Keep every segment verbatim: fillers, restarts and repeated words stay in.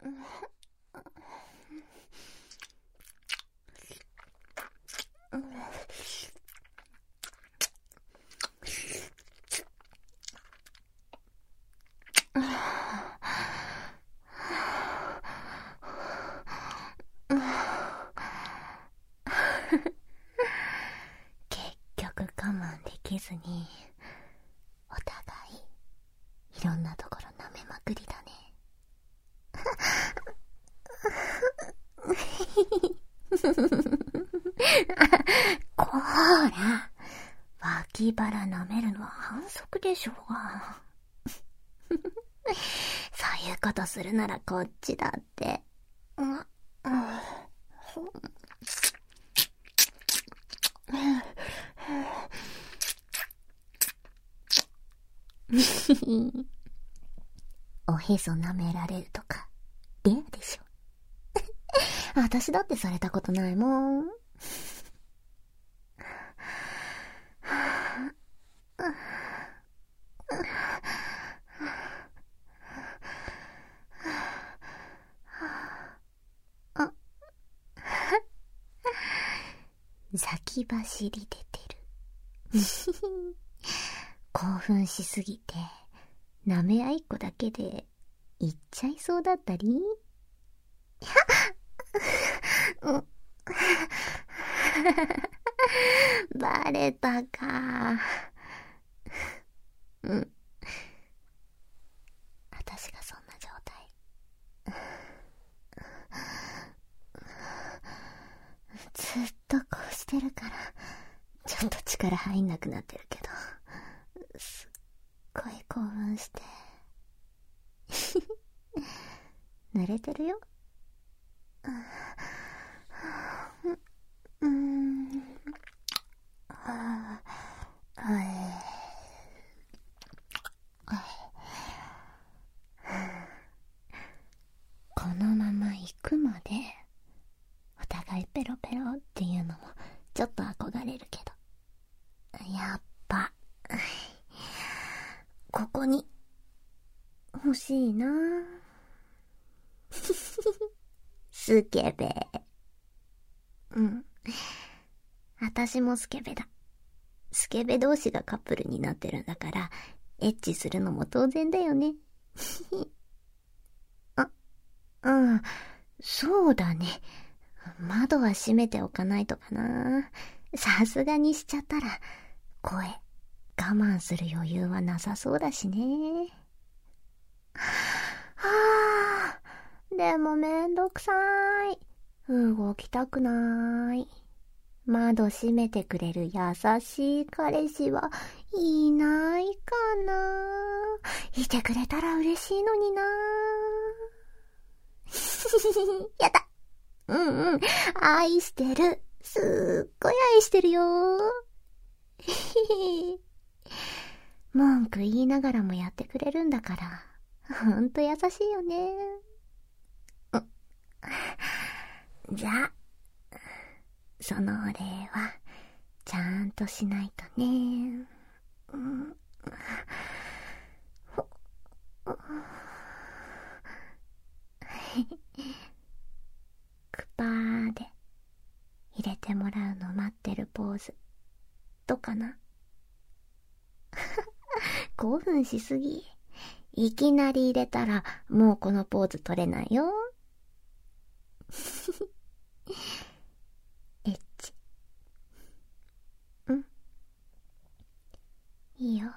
結局我慢できずに、お互いいろんなところ舐めまくりだね。こーら、脇腹舐めるのは反則でしょうが。そういうことするならこっちだって。うんうんおへそ舐められるとかレアでしょ。私だってされたことないもん。先走り出てる。興奮しすぎて舐め合いっこだけで行っちゃいそうだったり。バレたか。うん。私がそんな状態。ずっとこうしてるからちょっと力入んなくなってるけど、すっごい興奮して濡れてるよ。うーん。このまま行くまでお互いペロペロっていうのもちょっと憧れるけど、やっぱここに欲しいな。スケベ。うん。私もスケベだ。スケベ同士がカップルになってるんだから、エッチするのも当然だよね。あ、うん、そうだね。窓は閉めておかないとかな。さすがにしちゃったら、声、我慢する余裕はなさそうだしね。はぁ、でもめんどくさい。動きたくない。窓閉めてくれる優しい彼氏はいないかな。いてくれたら嬉しいのにな。やだ。うんうん。愛してる。すっごい愛してるよ。文句言いながらもやってくれるんだから、ほんと優しいよね。じゃあ、そのお礼はちゃんとしないとね。うん、クパーで入れてもらうの待ってるポーズどうかな。興奮しすぎ。いきなり入れたらもうこのポーズ取れないよ。エッチ。うん、いいよ。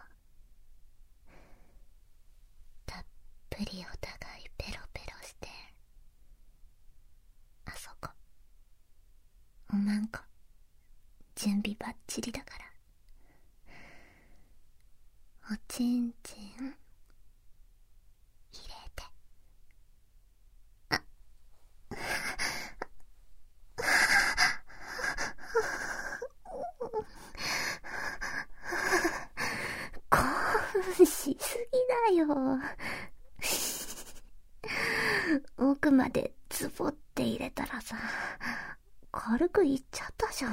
たっぷりお互いペロペロして、あそこおまんこ準備バッチリだから。おちんちん入れて。あ興奮しすぎだよ。奥までズボって入れたらさ、軽くいっちゃったじゃん。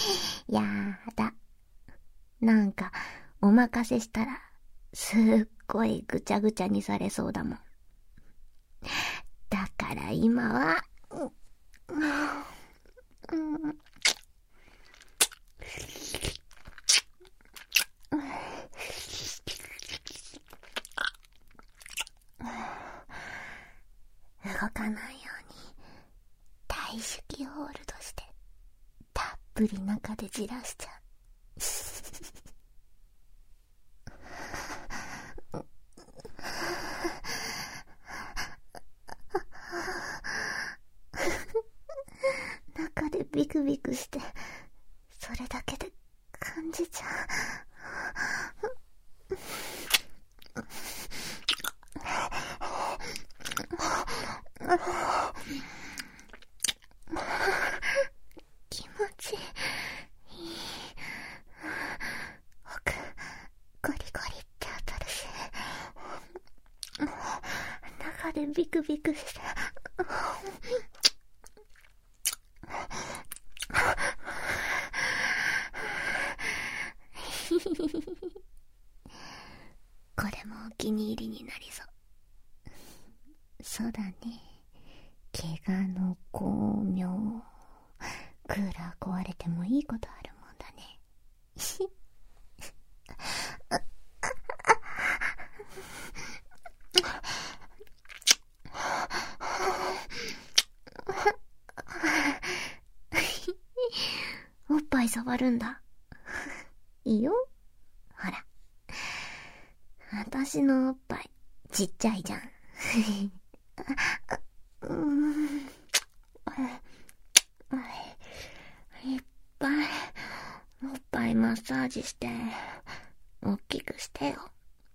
やだ。なんかお任せしたらすっごいぐちゃぐちゃにされそうだもん。だから今は、うんうん、動かないように大手記ホールドしてたっぷり中でじらしちゃう。中でビクビクしてそれだけで感じちゃう。気持ちいい。奥ゴリゴリって当たるし、中でビクビクしてこれもお気に入りになりそう。そうだね。怪我の巧妙。クーラー壊れてもいいことあるもんだね。おっぱい触るんだ。いいよ。ほら。私のおっぱいちっちゃいじゃん。うん、いっぱいおっぱいマッサージして大きくしてよ。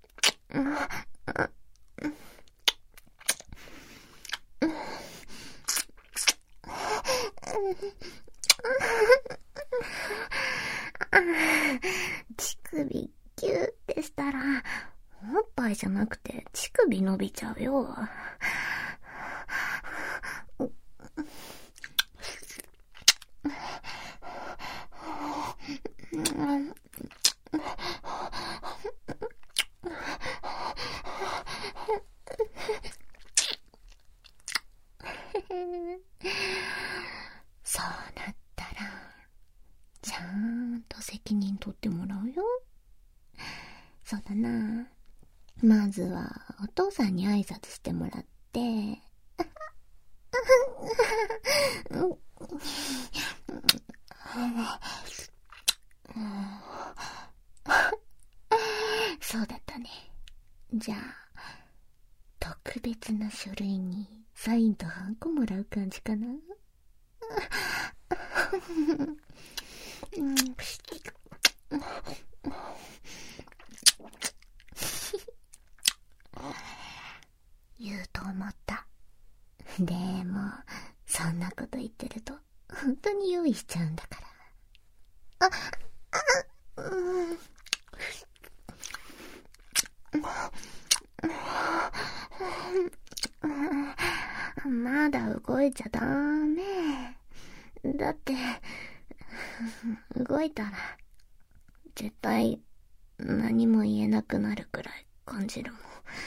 乳首ギューってしたらおっぱいじゃなくて乳首伸びちゃうよ。そうなったらちゃんと責任取ってもらうよ。そうだな。まずはお父さんに挨拶してもらってそうだったね。じゃあ特別な書類にサインとハンコもらう感じかな。言うと思った。でもそんなこと言ってると本当に用意しちゃうんだから。あ、あ、うん、まだ動いちゃダメ。だって動いたら絶対何も言えなくなるくらい感じるもん。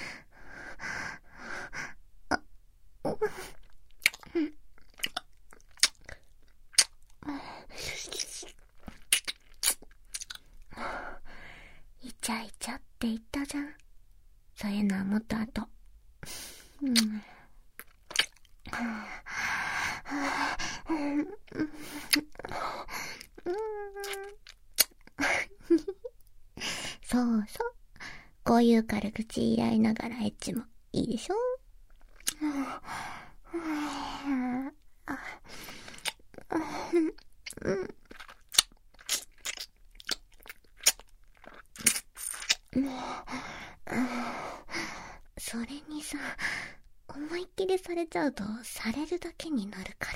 イチャイチャって言ったじゃん。そういうのはもっと後。うん、そうそう。こういう軽口言い合いながらエッチもいいでしょ。それにさ、思いっきりされちゃうとされるだけになるから。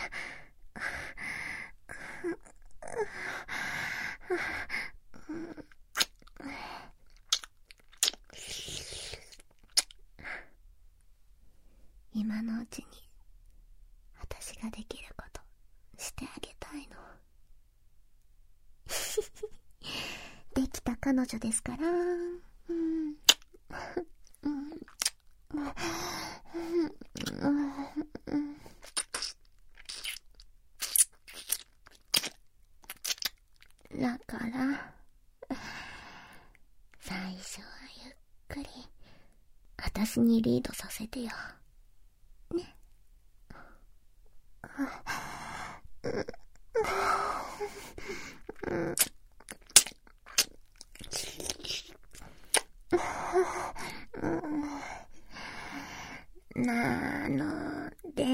今のうちに私ができることしてあげたいの。できた彼女ですから。うんくり、私にリードさせてよ。ね。なので、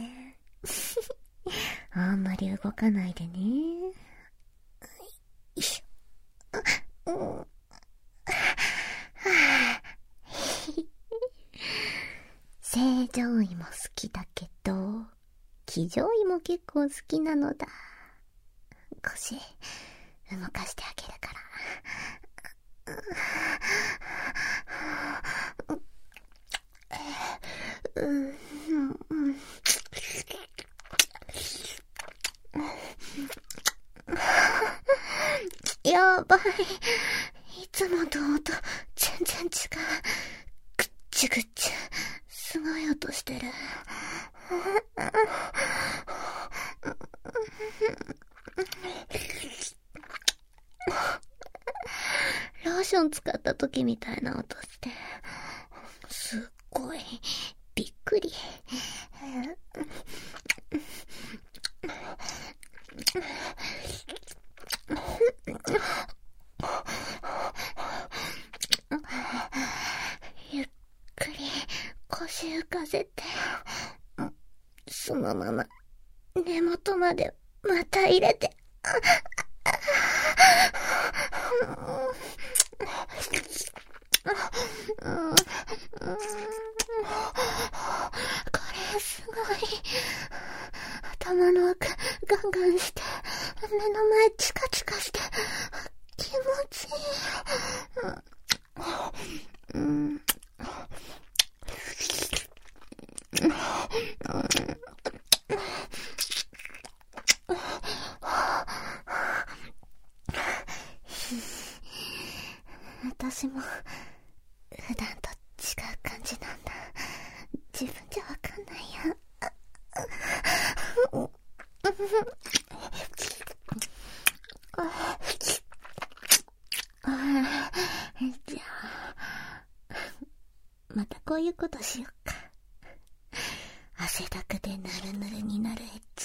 あんまり動かないでね。よいしょ。正常位も好きだけど、騎乗位も結構好きなのだ。腰動かしてあげるから。やばい。いつもと音全然違う。ぐっちゅぐっちゅ。すごい音してる。ローション使った時みたいな音して、すっごいびっくり。ゆっくり腰浮かせて、そのまま根元までまた入れて、これすごい。頭の奥ガンガンして、目の前チカチカして気持ちいい。うん、私も普段と違う感じなんだ。自分じゃわかんないや。じゃあまたこういうことしよっか。汗だくでヌルヌルになるエッチ。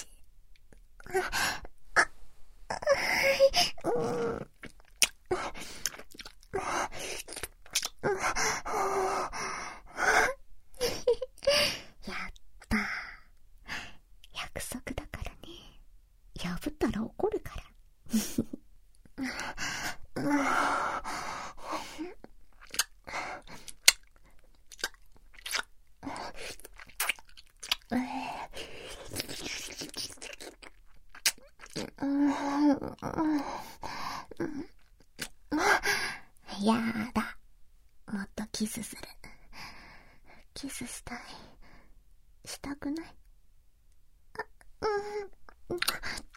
やったー。約束だからね。破ったら怒るから。やだ。もっとキスする。キスしたい。したくない？あ、うん。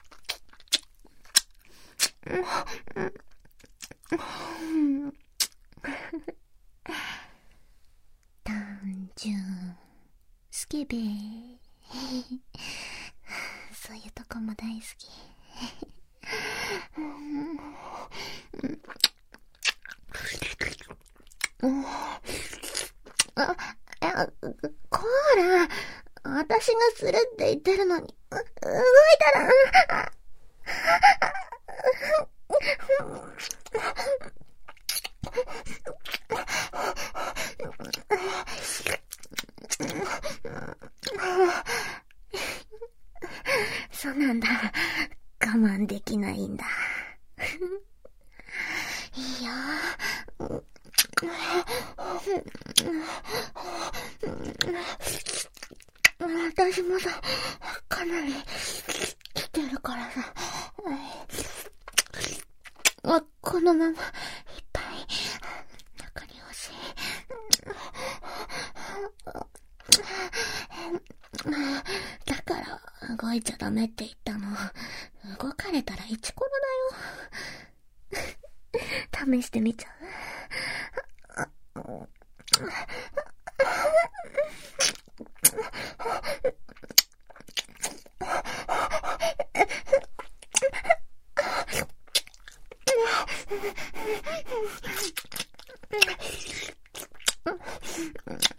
単純スケベそういうとこも大好きあ、あ、コーラ、私がするって言ってるのに、動いたら、そうなんだ。我慢できないんだ。いいよ。私もさ、かなり来てるからさ。あ、このままいっぱい中に欲しい。だから動いちゃダメって言ったの。動かれたらイチコロだよ。試してみちゃう。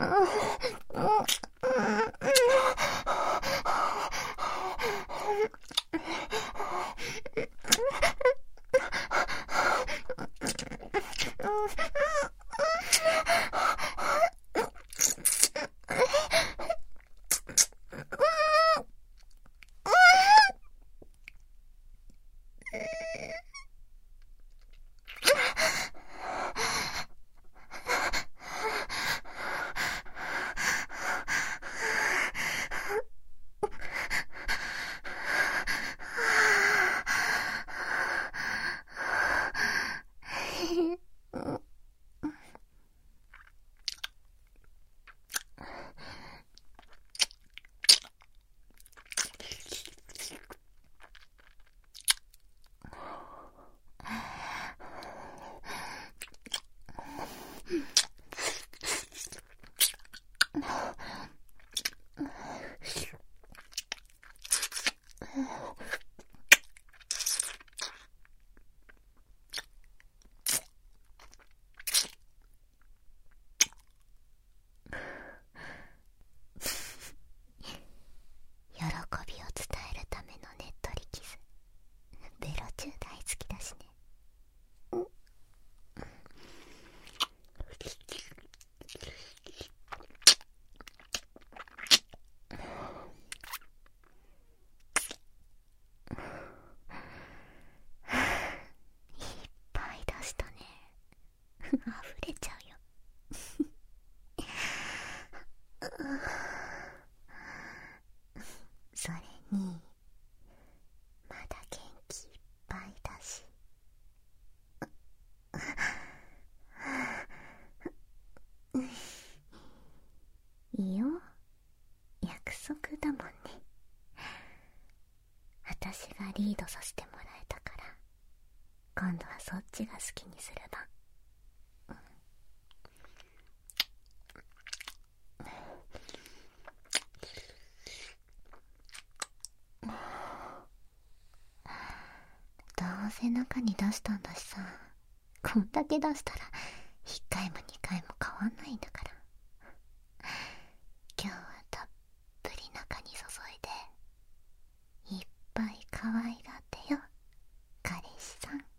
溢れちゃうよ。それにまだ元気いっぱいだし。いいよ、約束だもんね。私がリードさせてもらえたから、今度はそっちが好きにする番。どうせ中に出したんだしさ、こんだけ出したらいっかいもにかいも変わんないんだから。今日はたっぷり中に注いでいっぱい可愛がってよ、彼氏さん。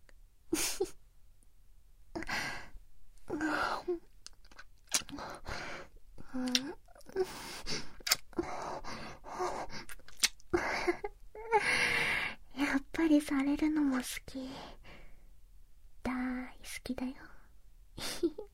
やっぱりされるのも好き。大好きだよ。